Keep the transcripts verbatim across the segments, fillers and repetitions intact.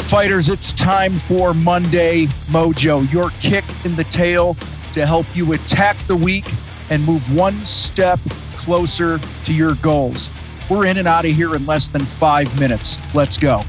Fighters, it's time for Monday Mojo, your kick in the tail to help you attack the week and move one step closer to your goals. We're in and out of here in less than five minutes. Let's go.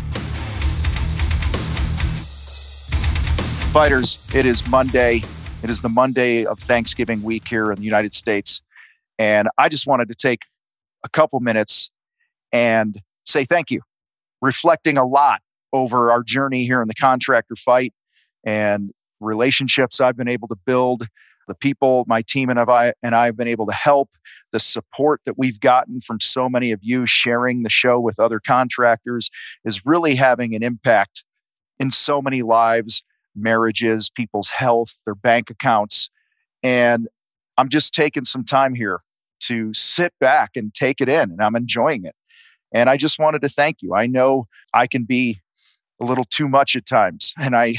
Fighters, it is Monday. It is the Monday of Thanksgiving week here in the United States. And I just wanted to take a couple minutes and say thank you, reflecting a lot over our journey here in the contractor fight and relationships I've been able to build, the people my team and I and I have been able to help, the support that we've gotten from so many of you sharing the show with other contractors is really having an impact in so many lives, marriages, people's health, their bank accounts. And I'm just taking some time here to sit back and take it in, and I'm enjoying it. And I just wanted to thank you. I know I can be a little too much at times, and I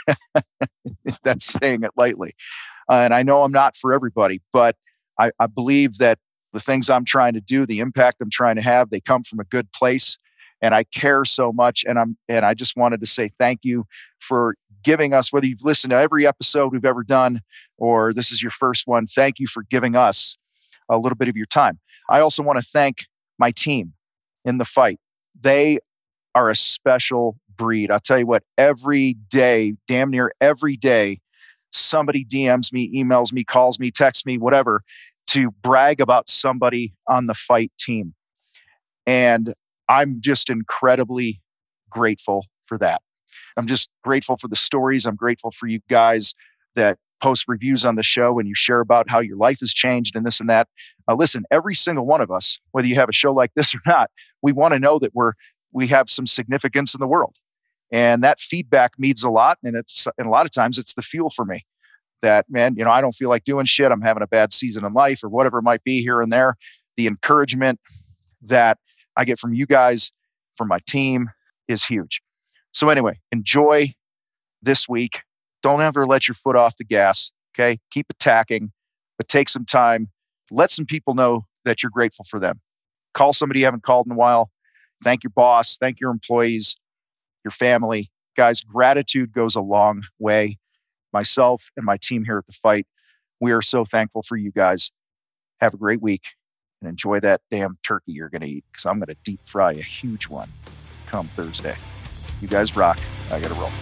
that's saying it lightly. Uh, and I know I'm not for everybody, but I, I believe that the things I'm trying to do, the impact I'm trying to have, they come from a good place, and I care so much. And I'm and I just wanted to say thank you for giving us, whether you've listened to every episode we've ever done or this is your first one. Thank you for giving us a little bit of your time. I also want to thank my team in the fight. They are a special breed. I'll tell you what, every day, damn near every day, somebody D Ms me, emails me, calls me, texts me, whatever, to brag about somebody on the fight team. And I'm just incredibly grateful for that. I'm just grateful for the stories. I'm grateful for you guys that post reviews on the show and you share about how your life has changed and this and that. Uh, listen, every single one of us, whether you have a show like this or not, we want to know that we're we have some significance in the world. And that feedback means a lot. And it's, and a lot of times it's the fuel for me that, man, you know, I don't feel like doing shit. I'm having a bad season in life or whatever it might be here and there. The encouragement that I get from you guys, from my team is huge. So anyway, enjoy this week. Don't ever let your foot off the gas. Okay. Keep attacking, but take some time. Let some people know that you're grateful for them. Call somebody you haven't called in a while. Thank your boss. Thank your employees, your family. Guys, gratitude goes a long way. Myself and my team here at the fight, we are so thankful for you guys. Have a great week and enjoy that damn turkey you're going to eat, because I'm going to deep fry a huge one come Thursday. You guys rock. I got to roll.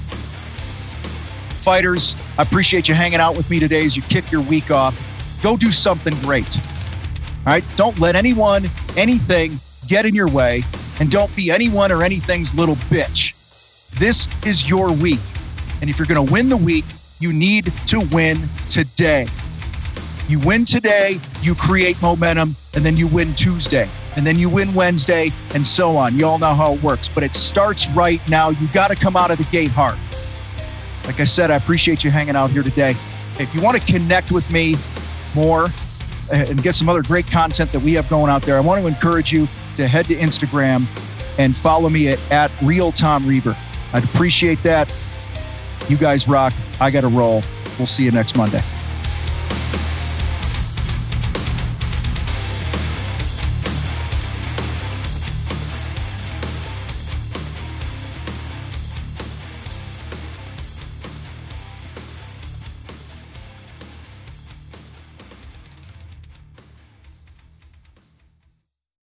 Fighters, I appreciate you hanging out with me today as you kick your week off. Go do something great. All right? Don't let anyone, anything get in your way, and don't be anyone or anything's little bitch. This is your week. And if you're going to win the week, you need to win today. You win today, you create momentum, and then you win Tuesday, and then you win Wednesday, and so on. You all know how it works, but it starts right now. You got to come out of the gate hard. Like I said, I appreciate you hanging out here today. If you want to connect with me more and get some other great content that we have going out there, I want to encourage you to head to Instagram and follow me at, at Real Tom Reber. I'd appreciate that. You guys rock. I got to roll. We'll see you next Monday.